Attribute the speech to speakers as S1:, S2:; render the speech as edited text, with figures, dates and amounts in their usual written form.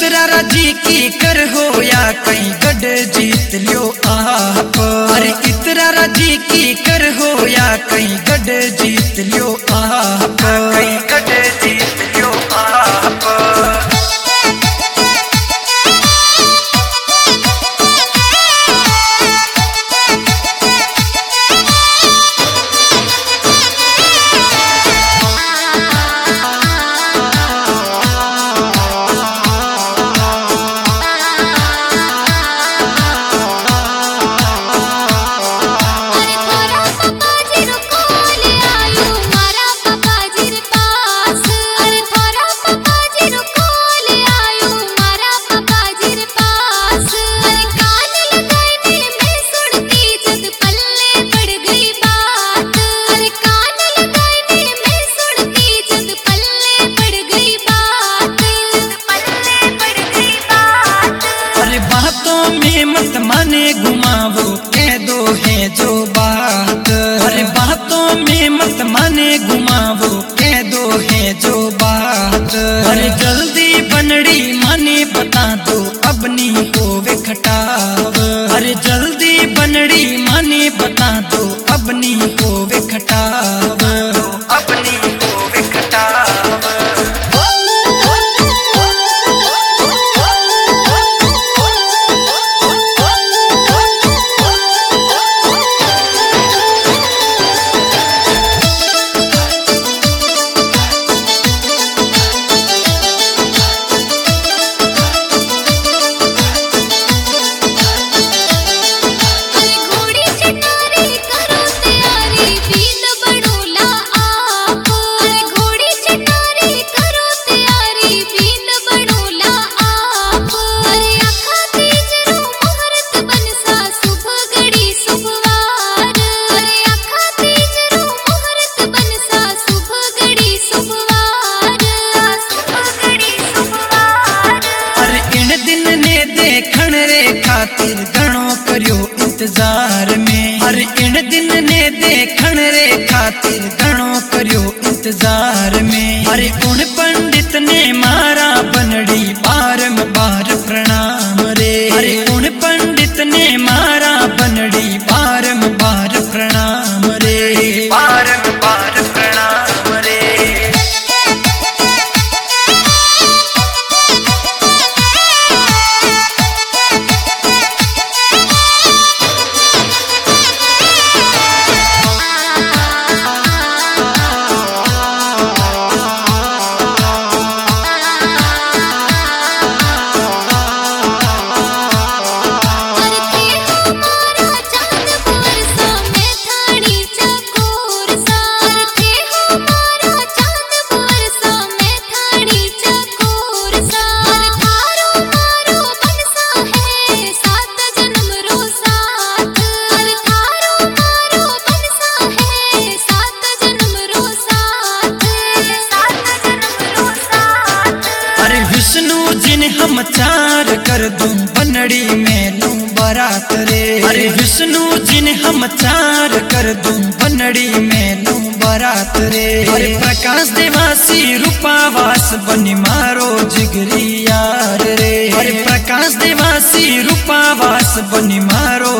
S1: इतरा राजी की कर हो या कहीं गढ़ जीत लियो आप। अरे इतरा राजी की कर हो या कहीं गढ़ जीत लियो आप, कहीं गढ़ जीत लियो आप। मत माने घुमावो कह दो है जो बात। अरे बातों में मत माने घुमावो कह दो है जो बात। अरे जल्दी बनड़ी माने बता दो अब नहीं होवे खटाव। अरे जल्दी बनड़ी माने बता दो अब नहीं होवे खटाव, अब नहीं होवे खटाव। खातिर घणो करियो इंतजार में। हर इन दिन ने देखण रे खातिर घणो करियो इंतजार में। अरे उन पंडित ने मारा बनड़ी बारंबार प्रणाम रे। अरे उन पंडित ने मारा बनड़ी बारंबार प्रणाम रे, बारंबार प्रणाम रे। हम चार कर दूं बनड़ी में लूं बारात रे। अरे विष्णु जिन हम चार कर दूं बनड़ी में लूं बारात रे। अरे प्रकाश देवासी रूपावास बनी मारो जिगरी यार रे। अरे प्रकाश देवासी रूपावास बनी मारो